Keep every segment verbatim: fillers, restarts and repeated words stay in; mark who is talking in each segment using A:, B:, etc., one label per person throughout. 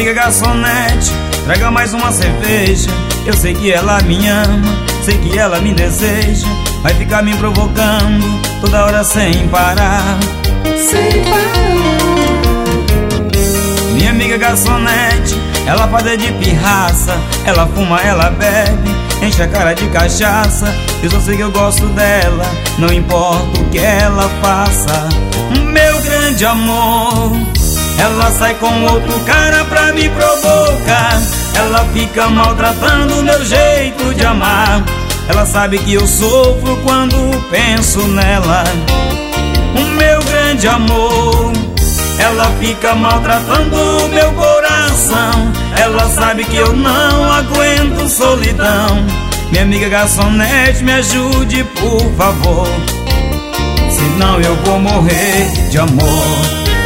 A: amiga garçonete, traga mais uma cerveja. Eu sei que ela me ama, sei que ela me deseja. Vai ficar me provocando toda hora sem parar,
B: sem parar.
A: Minha amiga garçonete, ela faz é de pirraça. Ela fuma, ela bebe, enche a cara de cachaça. Eu só sei que eu gosto dela, não importa o que ela faça. Meu grande amor, ela sai com outro cara pra me provocar. Ela fica maltratando o meu jeito de amar. Ela sabe que eu sofro quando penso nela. O meu grande amor, ela fica maltratando o meu coração. Ela sabe que eu não aguento solidão. Minha amiga garçonete, me ajude por favor, senão eu vou morrer de amor.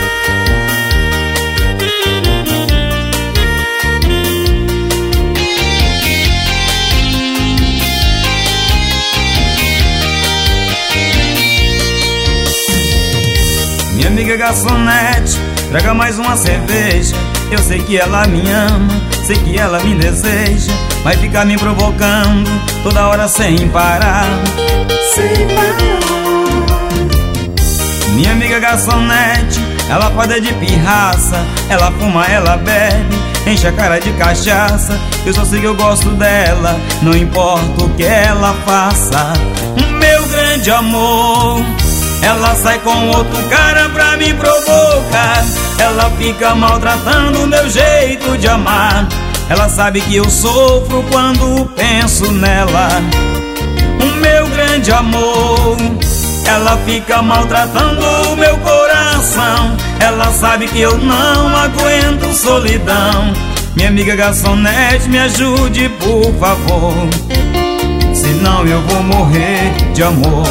A: Minha amiga garçonete, traga mais uma cerveja. Eu sei que ela me ama, sei que ela me deseja. Vai ficar me provocando toda hora sem parar,
B: sem parar.
A: Minha amiga garçonete, ela faz é de pirraça. Ela fuma, ela bebe, enche a cara de cachaça. Eu só sei que eu gosto dela, não importa o que ela faça. Meu grande amor, ela sai com outro cara pra me provocar. Ela fica maltratando o meu jeito de amar. Ela sabe que eu sofro quando penso nela. O meu grande amor, ela fica maltratando o meu coração. Ela sabe que eu não aguento solidão. Minha amiga garçonete, me ajude por favor, senão eu vou morrer de amor.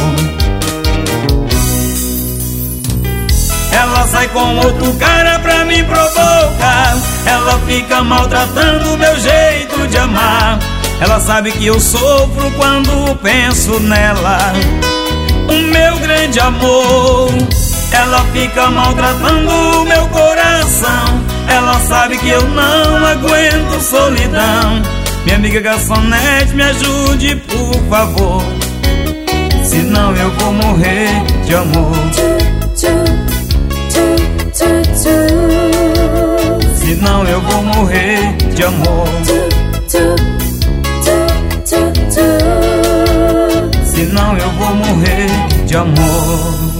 A: Ela sai com outro cara pra me provocar. Ela fica maltratando o meu jeito de amar. Ela sabe que eu sofro quando penso nela. O meu grande amor, ela fica maltratando o meu coração. Ela sabe que eu não aguento solidão. Minha amiga garçonete, me ajude por favor, senão eu vou morrer de amor. Senão eu vou morrer de amor. Senão eu vou morrer de amor.